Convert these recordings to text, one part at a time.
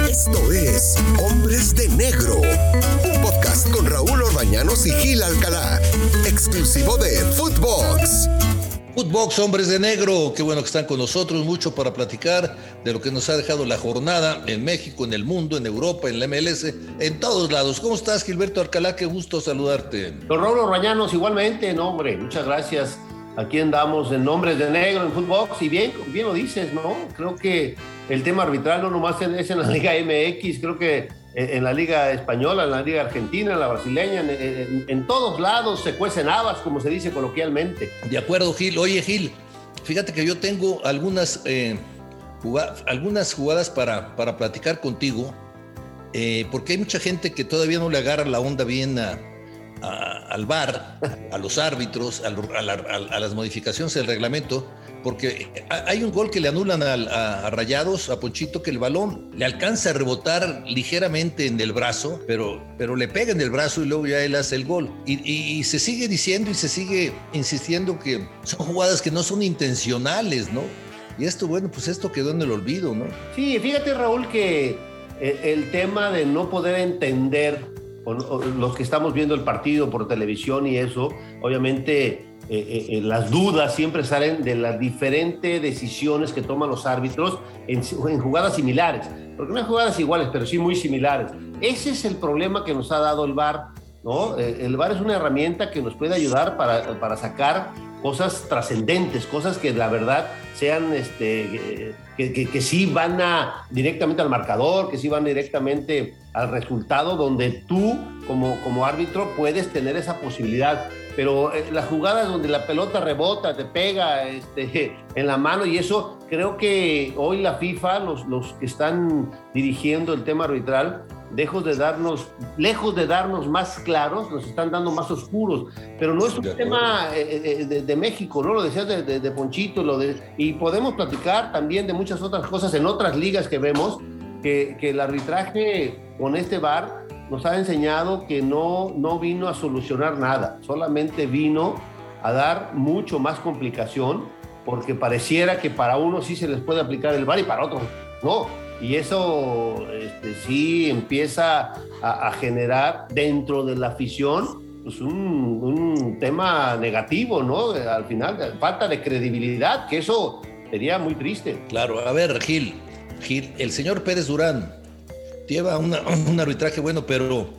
Esto es Hombres de Negro, un podcast con Raúl Orbañanos y Gil Alcalá, exclusivo de Footbox. Footbox, Hombres de Negro, qué bueno que están con nosotros, mucho para platicar de lo que nos ha dejado la jornada en México, en el mundo, en Europa, en la MLS, en todos lados. ¿Cómo estás, Gilberto Alcalá? Qué gusto saludarte. Don Raúl Orbañanos, igualmente, no, hombre, muchas gracias. Aquí andamos en Hombres de Negro, en Footbox, y bien lo dices, ¿no? Creo que el tema arbitral no nomás es en la Liga MX, creo que en la Liga Española, en la Liga Argentina, en la brasileña, en todos lados se cuecen habas, como se dice coloquialmente. De acuerdo, Gil. Oye, Gil, fíjate que yo tengo algunas jugadas para platicar contigo, porque hay mucha gente que todavía no le agarra la onda bien al VAR, a los árbitros, a las modificaciones del reglamento, porque hay un gol que le anulan a Rayados, a Ponchito, que el balón le alcanza a rebotar ligeramente en el brazo, pero le pega en el brazo y luego ya él hace el gol. Y se sigue diciendo y se sigue insistiendo que son jugadas que no son intencionales, ¿no? Y esto, bueno, pues esto quedó en el olvido, ¿no? Sí, fíjate, Raúl, que el tema de no poder entender los que estamos viendo el partido por televisión y eso, obviamente las dudas siempre salen de las diferentes decisiones que toman los árbitros en jugadas similares, porque no hay jugadas iguales, pero sí muy similares. Ese es el problema que nos ha dado el VAR, ¿no? El VAR es una herramienta que nos puede ayudar para sacar cosas trascendentes, cosas que la verdad sean que sí van directamente al marcador, que sí van directamente al resultado, donde tú como árbitro puedes tener esa posibilidad. Pero las jugadas donde la pelota rebota, te pega en la mano, y eso creo que hoy la FIFA, los que están dirigiendo el tema arbitral, lejos de darnos más claros, nos están dando más oscuros. Pero no es un tema de México, ¿no? Lo decías de Ponchito, y podemos platicar también de muchas otras cosas en otras ligas que vemos, que el arbitraje con este VAR nos ha enseñado que no vino a solucionar nada, solamente vino a dar mucho más complicación, porque pareciera que para unos sí se les puede aplicar el VAR y para otros no. Y eso sí empieza a generar dentro de la afición pues un tema negativo, ¿no? Al final, falta de credibilidad, que eso sería muy triste. Claro, a ver, Gil, el señor Pérez Durán lleva un arbitraje bueno, pero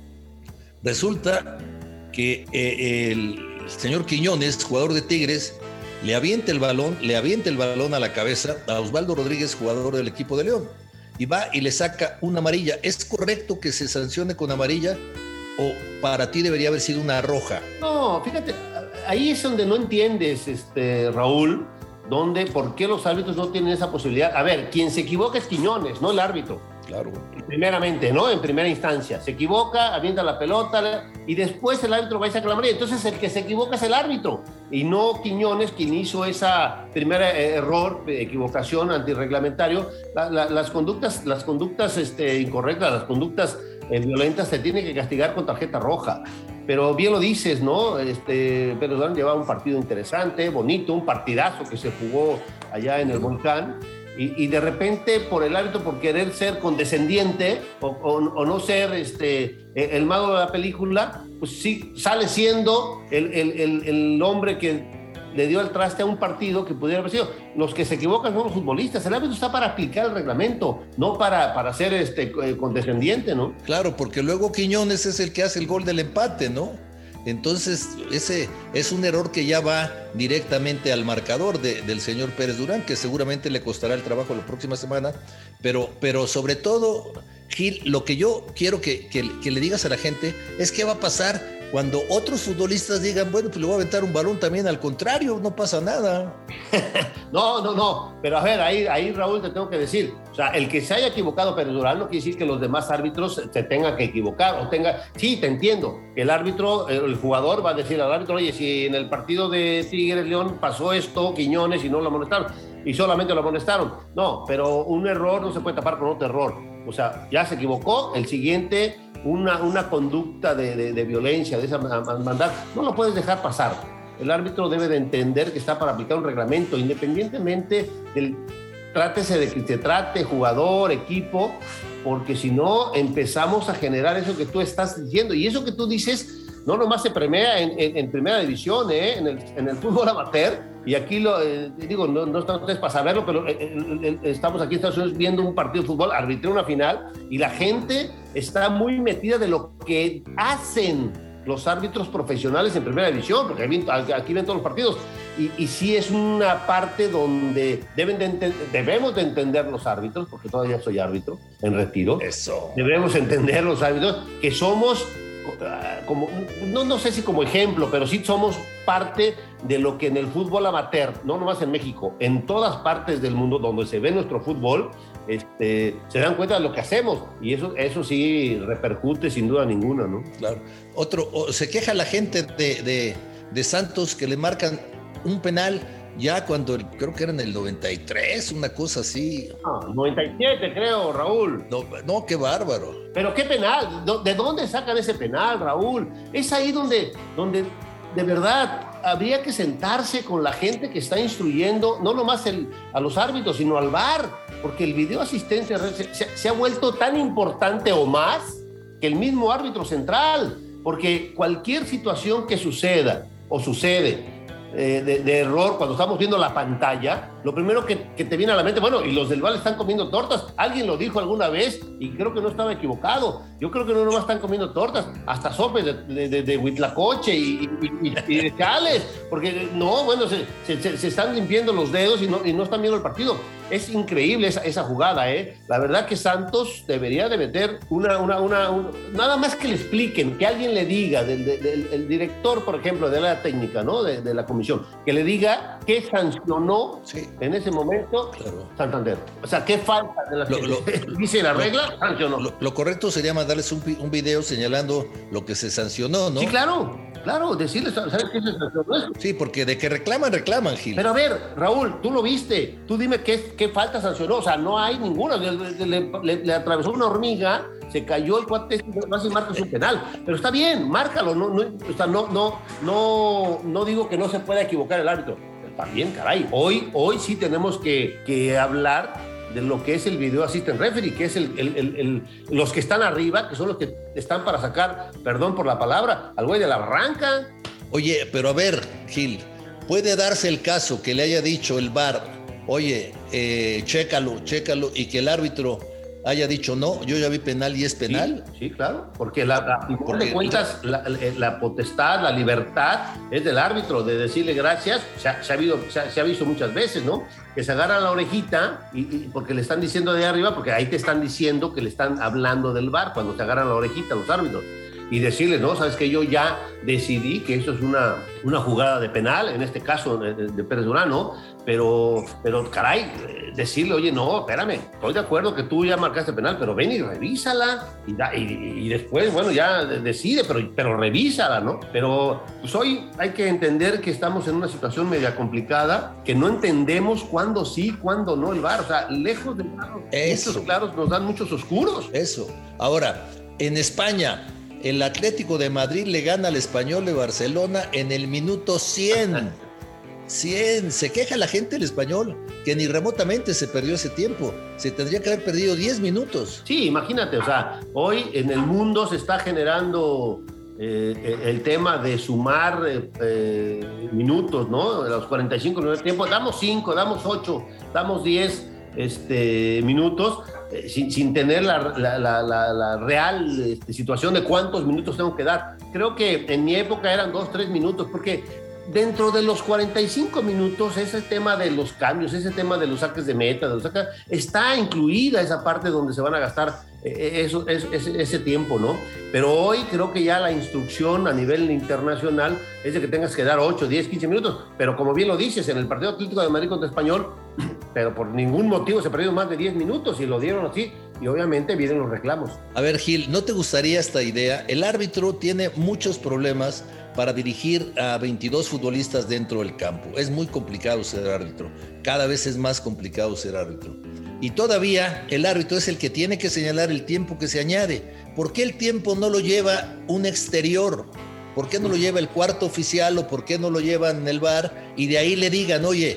resulta que el señor Quiñones, jugador de Tigres, le avienta el balón a la cabeza a Osvaldo Rodríguez, jugador del equipo de León, y va y le saca una amarilla. ¿Es correcto que se sancione con amarilla o para ti debería haber sido una roja? No, fíjate, ahí es donde no entiendes, Raúl, por qué los árbitros no tienen esa posibilidad. A ver, quien se equivoca es Quiñones, no el árbitro. Claro. Primeramente, ¿no? En primera instancia. Se equivoca, avienta la pelota y después el árbitro va y saca la amarilla. Entonces el que se equivoca es el árbitro y no Quiñones, quien hizo esa primera equivocación antirreglamentario. Las conductas incorrectas, las conductas violentas se tienen que castigar con tarjeta roja. Pero bien lo dices, ¿no? Pérez Durán llevaba un partido interesante, bonito, un partidazo que se jugó allá en el Volcán. Y de repente, por el árbitro, por querer ser condescendiente o no ser el malo de la película, pues sí, sale siendo el hombre que le dio el traste a un partido que pudiera haber sido. Los que se equivocan son los futbolistas. El árbitro está para aplicar el reglamento, no para ser condescendiente, ¿no? Claro, porque luego Quiñones es el que hace el gol del empate, ¿no? Entonces, ese es un error que ya va directamente al marcador del señor Pérez Durán, que seguramente le costará el trabajo la próxima semana, pero sobre todo, Gil, lo que yo quiero que le digas a la gente es qué va a pasar cuando otros futbolistas digan, bueno, pues le voy a aventar un balón también, al contrario, no pasa nada. No, pero a ver, ahí Raúl, te tengo que decir, o sea, el que se haya equivocado Pérez Durán no quiere decir que los demás árbitros se tengan que equivocar, sí, te entiendo, el árbitro, el jugador va a decir al árbitro, oye, si en el partido de Tigres León pasó esto, Quiñones, y no lo amonestaron, y solamente lo amonestaron, no, pero un error no se puede tapar con otro error, o sea, ya se equivocó, el siguiente, una conducta de violencia, de esa maldad, no lo puedes dejar pasar. El árbitro debe de entender que está para aplicar un reglamento, independientemente trátese de que se trate jugador, equipo, porque si no empezamos a generar eso que tú estás diciendo. Y eso que tú dices no nomás se premia en primera división, en el fútbol amateur. Y aquí digo, no están ustedes para saberlo, pero estamos aquí en Estados Unidos viendo un partido de fútbol, arbitré una final, y la gente está muy metida de lo que hacen los árbitros profesionales en primera división, porque aquí ven todos los partidos, y sí es una parte donde debemos de entender los árbitros, porque todavía soy árbitro en retiro. Eso. Debemos entender los árbitros, que somos como, no sé si como ejemplo, pero sí somos parte de lo que en el fútbol amateur, no nomás en México, en todas partes del mundo donde se ve nuestro fútbol, se dan cuenta de lo que hacemos, y eso sí repercute sin duda ninguna, ¿no? Claro. Se queja la gente de Santos, que le marcan un penal ya cuando creo que era en el 93, una cosa así. 97 creo, Raúl. No, qué bárbaro. Pero qué penal, ¿de dónde sacan ese penal, Raúl? Es ahí donde de verdad habría que sentarse con la gente que está instruyendo, no nomás a los árbitros, sino al VAR, porque el video asistencia se ha vuelto tan importante o más que el mismo árbitro central, porque cualquier situación que suceda o sucede de error, cuando estamos viendo la pantalla, lo primero que te viene a la mente, bueno, y los del VAR están comiendo tortas. Alguien lo dijo alguna vez y creo que no estaba equivocado. Yo creo que no nomás están comiendo tortas, hasta sopes de huitlacoche y de chales, porque no, bueno, se están limpiando los dedos y no están viendo el partido. Es increíble esa jugada, ¿eh? La verdad que Santos debería de meter nada más que le expliquen, que alguien le diga, el director, por ejemplo, de la técnica, ¿no? De la comisión, que le diga qué sancionó en ese momento, claro, Santander. O sea, qué falta de la dice la regla, sancionó. Lo correcto sería mandarles un video señalando lo que se sancionó, ¿no? Sí, claro, decirles, ¿sabes qué se sancionó eso? Sí, porque de que reclaman, Gil. Pero a ver, Raúl, tú lo viste, tú dime qué falta sancionó. O sea, no hay ninguna. Le atravesó una hormiga, se cayó el cuate, y marca su penal. Pero está bien, márcalo. No digo que no se pueda equivocar el árbitro. Está bien, caray. Hoy sí tenemos que hablar de lo que es el video assistant referee, que es los que están arriba, que son los que están para sacar, perdón por la palabra, al güey de la barranca. Oye, pero a ver, Gil, puede darse el caso que le haya dicho el VAR, oye, chécalo, y que el árbitro haya dicho, no, yo ya vi penal y es penal. Sí, claro, porque por de cuentas, la potestad, la libertad es del árbitro de decirle gracias. Se ha visto muchas veces, ¿no? Que se agarra la orejita y porque le están diciendo de arriba, porque ahí te están diciendo que le están hablando del VAR cuando te agarran la orejita los árbitros. Y decirle, no, sabes que yo ya decidí que esto es una jugada de penal, en este caso de Pérez Durán, ¿no? Pero caray, decirle, oye, no, espérame, estoy de acuerdo que tú ya marcaste penal, pero ven y revísala, y después, bueno, ya decide, pero revísala, ¿no? Pero pues hoy hay que entender que estamos en una situación media complicada, que no entendemos cuándo sí, cuándo no el VAR. O sea, lejos de muchos claros nos dan muchos oscuros. Eso. Ahora, en España, el Atlético de Madrid le gana al Español de Barcelona en el minuto 100. 100. Se queja la gente del Español, que ni remotamente se perdió ese tiempo. Se tendría que haber perdido 10 minutos. Sí, imagínate, o sea, hoy en el mundo se está generando el tema de sumar minutos, ¿no? Los 45 minutos de tiempo, damos 5, damos 8, damos 10 minutos. Sin tener la real situación de cuántos minutos tengo que dar. Creo que en mi época eran 2, 3 minutos, porque dentro de los 45 minutos, ese tema de los cambios, ese tema de los saques de meta, está incluida esa parte donde se van a gastar ese tiempo, ¿no? Pero hoy creo que ya la instrucción a nivel internacional es de que tengas que dar 8, 10, 15 minutos, pero como bien lo dices, en el partido Atlético de Madrid contra Español, pero por ningún motivo se perdieron más de 10 minutos y lo dieron así, y obviamente vienen los reclamos. A ver, Gil, ¿no te gustaría esta idea? El árbitro tiene muchos problemas para dirigir a 22 futbolistas dentro del campo. Es muy complicado ser árbitro. Cada vez es más complicado ser árbitro. Y todavía el árbitro es el que tiene que señalar el tiempo que se añade. ¿Por qué el tiempo no lo lleva un exterior? ¿Por qué no lo lleva el cuarto oficial o por qué no lo llevan el VAR? Y de ahí le digan, oye,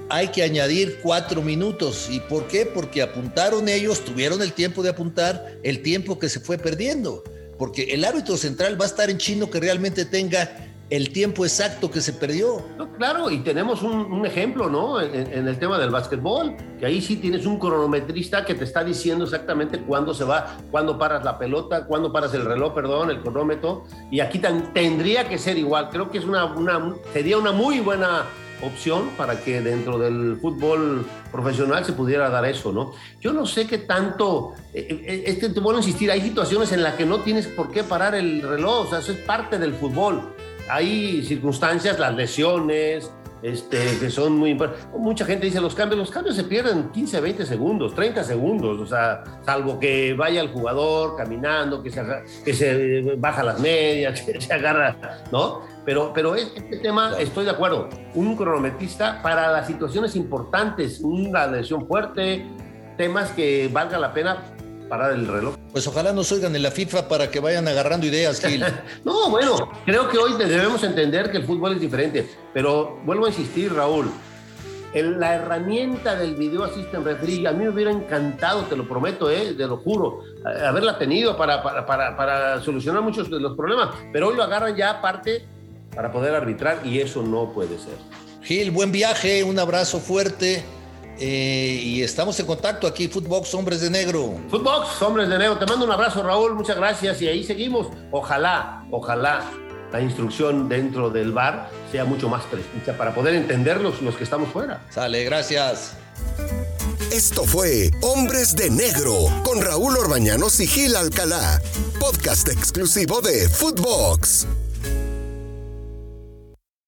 hay que añadir 4 minutos. ¿Y por qué? Porque apuntaron ellos, tuvieron el tiempo de apuntar el tiempo que se fue perdiendo. Porque el árbitro central va a estar en chino que realmente tenga el tiempo exacto que se perdió. No, claro, y tenemos un ejemplo, ¿no? En el tema del básquetbol, que ahí sí tienes un cronometrista que te está diciendo exactamente cuándo se va, cuándo paras la pelota, cuándo paras el reloj, perdón, el cronómetro, y aquí tendría que ser igual. Creo que es sería una muy buena opción para que dentro del fútbol profesional se pudiera dar eso, ¿no? Yo no sé qué tanto, te vuelvo a insistir, hay situaciones en las que no tienes por qué parar el reloj, o sea, eso es parte del fútbol. Hay circunstancias, las lesiones, que son muy importantes. Mucha gente dice los cambios se pierden 15, 20 segundos, 30 segundos, o sea, salvo que vaya el jugador caminando, que se baja las medias, que se agarra, ¿no? Pero este tema, estoy de acuerdo, un cronometrista para las situaciones importantes, una lesión fuerte, temas que valga la pena parar el reloj. Pues ojalá nos oigan en la FIFA para que vayan agarrando ideas, Gil. No, bueno, creo que hoy debemos entender que el fútbol es diferente, pero vuelvo a insistir, Raúl, la herramienta del Video Assistant Referee, a mí me hubiera encantado, te lo prometo, te lo juro, haberla tenido para solucionar muchos de los problemas, pero hoy lo agarran ya aparte para poder arbitrar y eso no puede ser. Gil, buen viaje, un abrazo fuerte. Y estamos en contacto aquí, Footbox Hombres de Negro. Footbox Hombres de Negro, te mando un abrazo, Raúl, muchas gracias y ahí seguimos. Ojalá la instrucción dentro del VAR sea mucho más precisa para poder entenderlos los que estamos fuera. Sale, gracias. Esto fue Hombres de Negro con Raúl Orbañanos y Gil Alcalá, podcast exclusivo de Footbox.